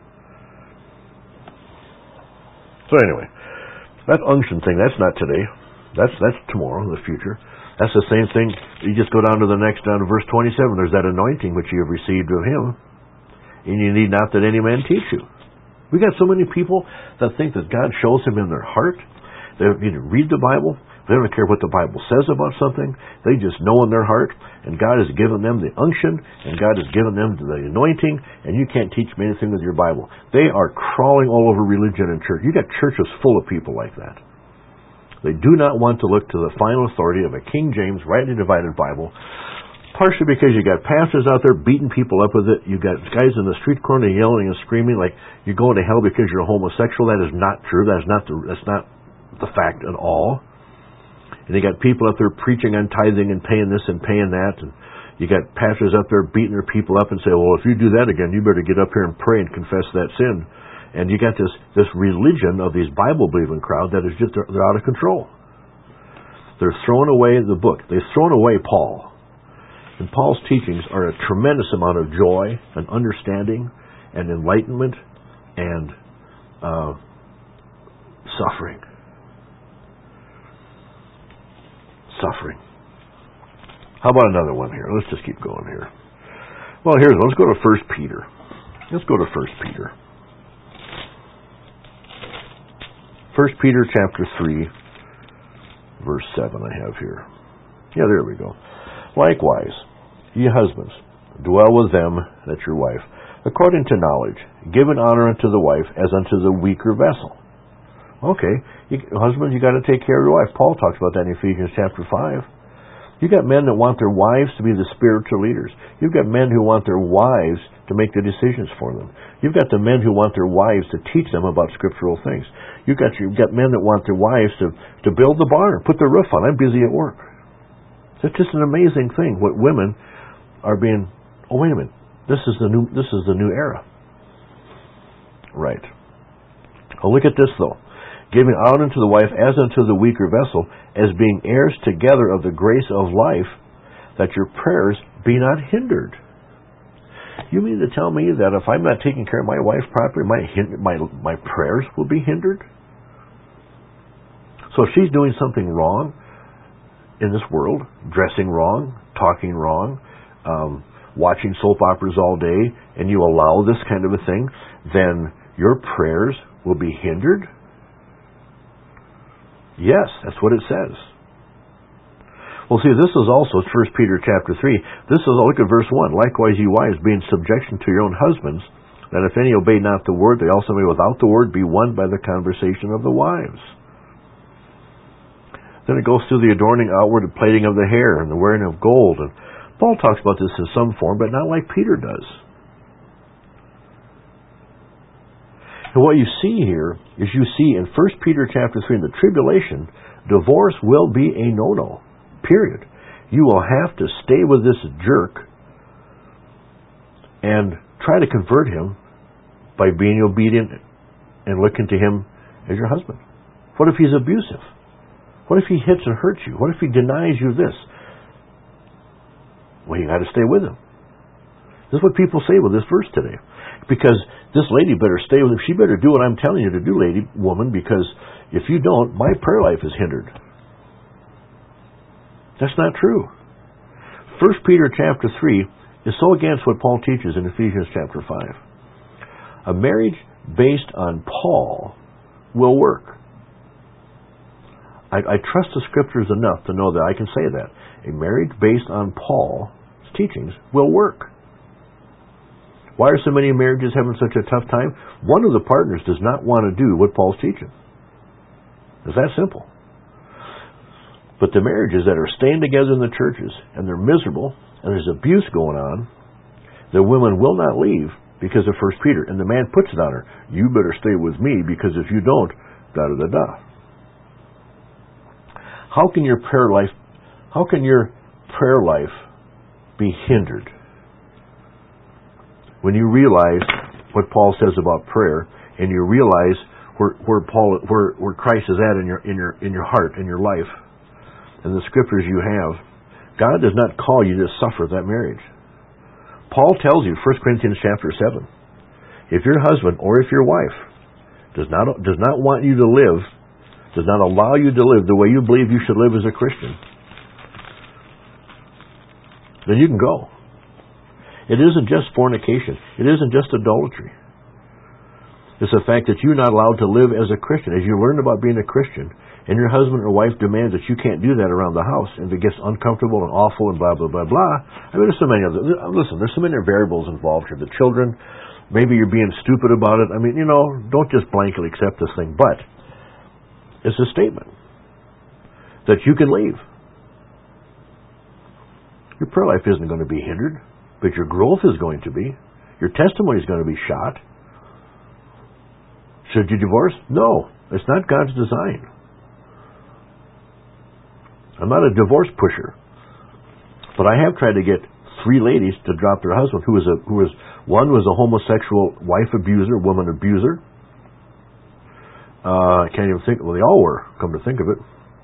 So anyway, that unction thing, that's not today. That's tomorrow, in the future. That's the same thing. You just go down to down to verse 27. There's that anointing which you have received of him, and you need not that any man teach you. We got so many people that think that God shows him in their heart. They don't need to read the Bible. They don't care what the Bible says about something. They just know in their heart, and God has given them the unction, and God has given them the anointing, and you can't teach them anything with your Bible. They are crawling all over religion and church. You got churches full of people like that. They do not want to look to the final authority of a King James, rightly divided Bible, partially because you got pastors out there beating people up with it. You got guys in the street corner yelling and screaming like you're going to hell because you're a homosexual. That is not true. That's not the fact at all. And you got people up there preaching on tithing and paying this and paying that. And you got pastors up there beating their people up and say, well, if you do that again, you better get up here and pray and confess that sin. And you got this religion of these Bible-believing crowd that is just, they're out of control. They're throwing away the book. They've thrown away Paul. And Paul's teachings are a tremendous amount of joy and understanding and enlightenment and suffering. Suffering. How about another one here? Let's just keep going here. Well, let's go to 1 Peter. Let's go to 1 Peter. 1 Peter chapter 3, verse 7 I have here. Yeah, there we go. Likewise, ye husbands, dwell with them, that's your wife, according to knowledge, giving honor unto the wife as unto the weaker vessel. Okay, husbands, you got to take care of your wife. Paul talks about that in Ephesians chapter 5. You got men that want their wives to be the spiritual leaders. You've got men who want their wives to make the decisions for them. You've got the men who want their wives to teach them about scriptural things. You've got men that want their wives to build the barn, put the roof on. I'm busy at work. It's just an amazing thing. What women are being. Oh, wait a minute. This is the new era. Right. Oh, look at this though. Giving honor unto the wife as unto the weaker vessel, as being heirs together of the grace of life, that your prayers be not hindered. You mean to tell me that if I'm not taking care of my wife properly, my prayers will be hindered? So if she's doing something wrong in this world, dressing wrong, talking wrong, watching soap operas all day, and you allow this kind of a thing, then your prayers will be hindered? Yes, that's what it says. Well, see, this is also 1 Peter chapter 3. This is, look at verse 1. Likewise, you wives, be in subjection to your own husbands, that if any obey not the word, they also may without the word be won by the conversation of the wives. Then it goes through the adorning outward and plating of the hair and the wearing of gold. And Paul talks about this in some form, but not like Peter does. And what you see here is you see in 1 Peter chapter 3, in the tribulation, divorce will be a no-no. Period. You will have to stay with this jerk and try to convert him by being obedient and looking to him as your husband. What if he's abusive? What if he hits and hurts you? What if he denies you this? Well, you got to stay with him. This is what people say with this verse today. Because this lady better stay with him. She better do what I'm telling you to do, woman, because if you don't, my prayer life is hindered. That's not true. 1 Peter chapter 3 is so against what Paul teaches in Ephesians chapter 5. A marriage based on Paul will work. I trust the Scriptures enough to know that I can say that. A marriage based on Paul's teachings will work. Why are so many marriages having such a tough time? One of the partners does not want to do what Paul's teaching. It's that simple. But the marriages that are staying together in the churches, and they're miserable, and there's abuse going on, the women will not leave because of 1 Peter. And the man puts it on her. You better stay with me, because if you don't, da-da-da-da. How can your prayer life be hindered? When you realize what Paul says about prayer, and you realize where Christ is at in your heart, in your life, and the Scriptures you have, God does not call you to suffer that marriage. Paul tells you, 1 Corinthians chapter 7, if your husband or if your wife does not want you to live, does not allow you to live the way you believe you should live as a Christian, then you can go. It isn't just fornication. It isn't just adultery. It's the fact that you're not allowed to live as a Christian. As you learn about being a Christian, and your husband or wife demands that you can't do that around the house, and it gets uncomfortable and awful and blah, blah, blah, blah. I mean, there's so many other... Listen, there's so many variables involved here. The children, maybe you're being stupid about it. I mean, don't just blankly accept this thing. But it's a statement that you can leave. Your prayer life isn't going to be hindered, but your growth is going to be. Your testimony is going to be shot. Should you divorce? No. It's not God's design. I'm not a divorce pusher, but I have tried to get 3 ladies to drop their husband, one was a homosexual wife abuser, woman abuser. I can't even think. Well, they all were. Come to think of it,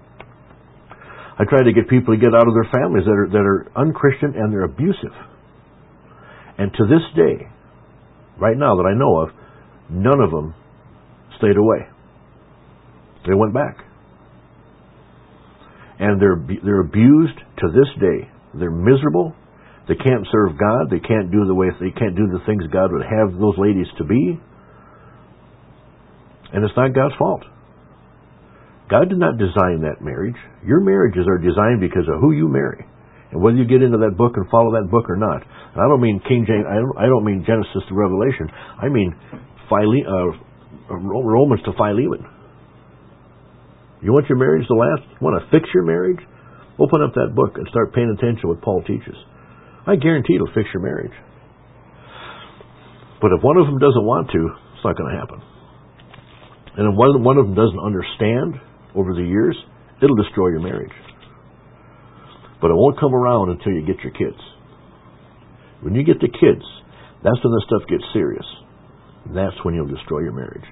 I tried to get people to get out of their families that are unchristian and they're abusive. And to this day, right now that I know of, none of them stayed away. They went back. And they're abused to this day. They're miserable. They can't serve God. They can't do the things God would have those ladies to be. And it's not God's fault. God did not design that marriage. Your marriages are designed because of who you marry, and whether you get into that book and follow that book or not. And I don't mean King James. I don't mean Genesis to Revelation. I mean Romans to Philemon. You want your marriage to last? You want to fix your marriage? Open up that book and start paying attention to what Paul teaches. I guarantee it'll fix your marriage. But if one of them doesn't want to, it's not going to happen. And if one of them doesn't understand over the years, it'll destroy your marriage. But it won't come around until you get your kids. When you get the kids, that's when the stuff gets serious. That's when you'll destroy your marriage.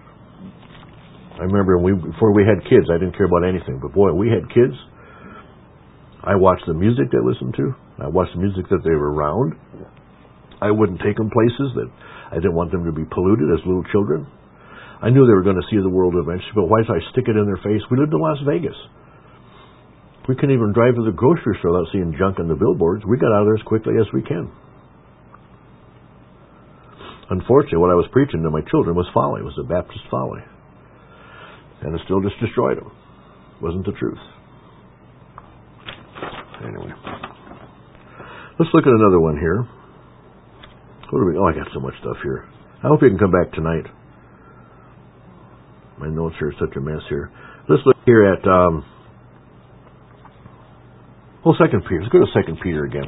I remember before we had kids, I didn't care about anything. But boy, when we had kids, I watched the music they listened to. I watched the music that they were around. I wouldn't take them places that I didn't want them to be polluted as little children. I knew they were going to see the world eventually, but why should I stick it in their face? We lived in Las Vegas. We couldn't even drive to the grocery store without seeing junk on the billboards. We got out of there as quickly as we can. Unfortunately, what I was preaching to my children was folly. It was a Baptist folly. And it still just destroyed them. It wasn't the truth. Anyway. Let's look at another one here. I got so much stuff here. I hope you can come back tonight. My notes here are such a mess here. Let's look here at 2 Peter. Let's go to 2 Peter again.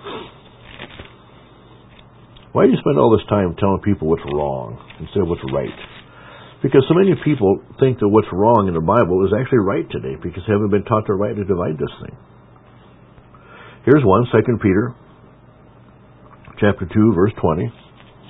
Why do you spend all this time telling people what's wrong instead of what's right? Because so many people think that what's wrong in the Bible is actually right today because they haven't been taught to rightly divide this thing. Here's one, 2 Peter chapter 2, verse 20. It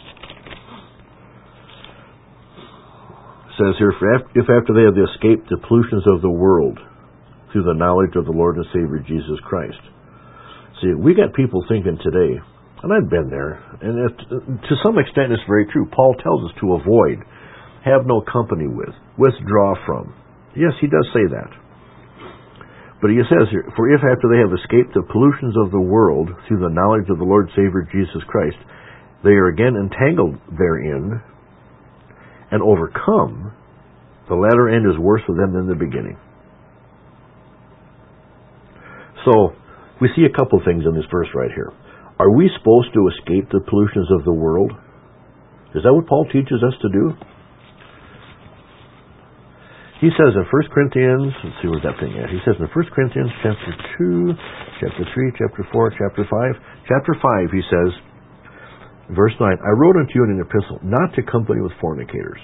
says here, if after they have escaped the pollutions of the world through the knowledge of the Lord and Savior Jesus Christ. See, we got people thinking today, and I've been there, and to some extent it's very true. Paul tells us to avoid, have no company with, withdraw from. Yes, he does say that. But he says here, for if after they have escaped the pollutions of the world through the knowledge of the Lord Savior Jesus Christ, they are again entangled therein and overcome, the latter end is worse for them than the beginning. So, we see a couple things in this verse right here. Are we supposed to escape the pollutions of the world? Is that what Paul teaches us to do? He says in 1 Corinthians, let's see where's that thing at. He says in 1 Corinthians chapter 2, chapter 3, chapter 4, chapter 5. Chapter 5, he says, verse 9, I wrote unto you in an epistle, not to company with fornicators.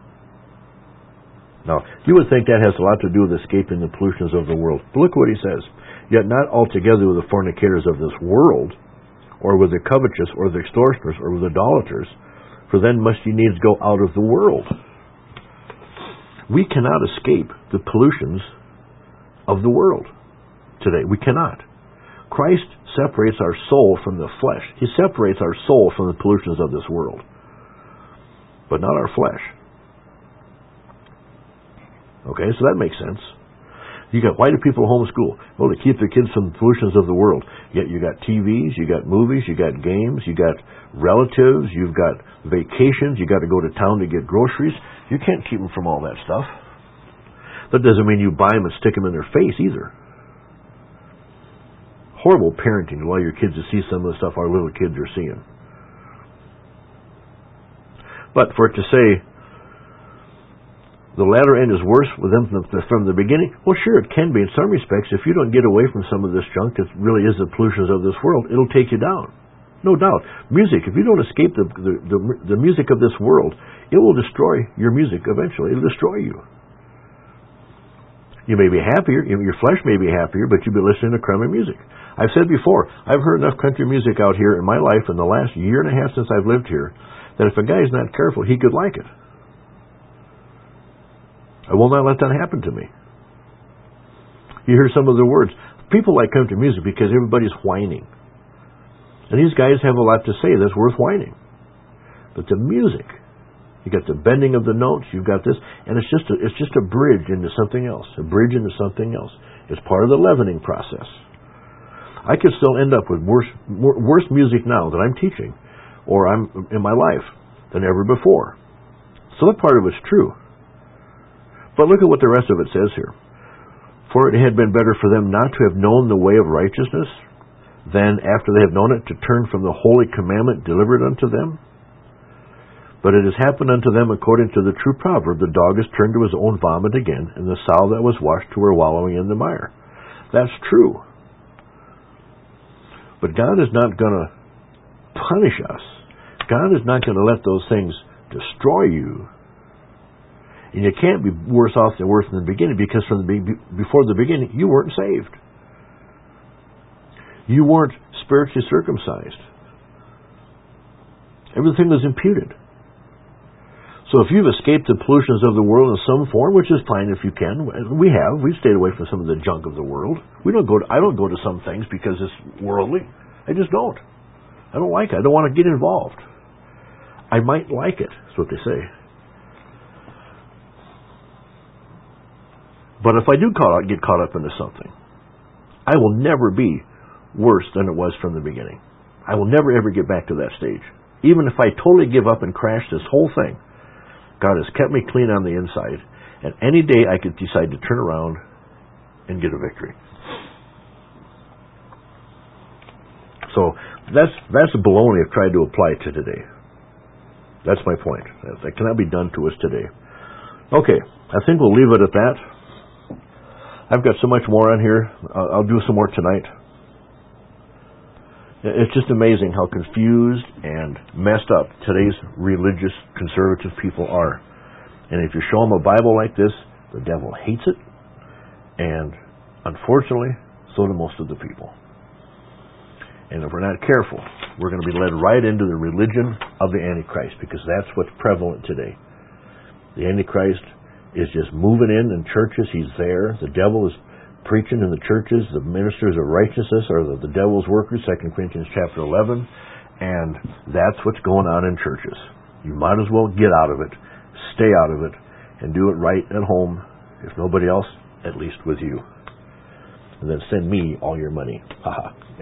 Now, you would think that has a lot to do with escaping the pollutions of the world. But look what he says. Yet not altogether with the fornicators of this world, or with the covetous, or the extortioners, or with idolaters, for then must ye needs go out of the world. We cannot escape the pollutions of the world today. We cannot. Christ separates our soul from the flesh. He separates our soul from the pollutions of this world, but not our flesh. Okay, so that makes sense. Why do people homeschool? Well, to keep their kids from the pollutions of the world. Yet you got TVs, you got movies, you got games, you got relatives, you've got vacations, you got to go to town to get groceries. You can't keep them from all that stuff. That doesn't mean you buy them and stick them in their face either. Horrible parenting to allow your kids to see some of the stuff our little kids are seeing. But for it to say, the latter end is worse with them from the beginning. Well, sure, it can be in some respects. If you don't get away from some of this junk that really is the pollutions of this world, it'll take you down. No doubt. Music, if you don't escape the music of this world, it will destroy your music eventually. It'll destroy you. You may be happier, your flesh may be happier, but you'll be listening to crummy music. I've said before, I've heard enough country music out here in my life in the last year and a half since I've lived here, that if a guy's not careful, he could like it. I will not let that happen to me. You hear some of the words. People like country music because everybody's whining. And these guys have a lot to say that's worth whining. But the music, you got the bending of the notes, you've got this, and it's just a bridge into something else. A bridge into something else. It's part of the leavening process. I could still end up with worse music now that I'm teaching, or I'm in my life, than ever before. So that part of it's true. But look at what the rest of it says here. For it had been better for them not to have known the way of righteousness than, after they have known it, to turn from the holy commandment delivered unto them. But it has happened unto them according to the true proverb, the dog is turned to his own vomit again, and the sow that was washed to her wallowing in the mire. That's true. But God is not going to punish us. God is not going to let those things destroy you. And you can't be worse off than worse in the beginning, because before the beginning, you weren't saved. You weren't spiritually circumcised. Everything was imputed. So if you've escaped the pollutions of the world in some form, which is fine if you can, we've stayed away from some of the junk of the world. I don't go to some things because it's worldly. I just don't. I don't like it. I don't want to get involved. I might like it. That's what they say. But if I do get caught up into something, I will never be worse than it was from the beginning. I will never ever get back to that stage. Even if I totally give up and crash this whole thing, God has kept me clean on the inside, and any day I could decide to turn around and get a victory. So that's the baloney I've tried to apply to today. That's my point. That cannot be done to us today. Okay, I think we'll leave it at that. I've got so much more on here. I'll do some more tonight. It's just amazing how confused and messed up today's religious conservative people are. And if you show them a Bible like this, the devil hates it. And unfortunately, so do most of the people. And if we're not careful, we're going to be led right into the religion of the Antichrist, because that's what's prevalent today. The Antichrist is just moving in churches. He's there. The devil is preaching in the churches. The ministers of righteousness are the devil's workers, 2 Corinthians chapter 11. And that's what's going on in churches. You might as well get out of it, stay out of it, and do it right at home. If nobody else, at least with you. And then send me all your money. Haha.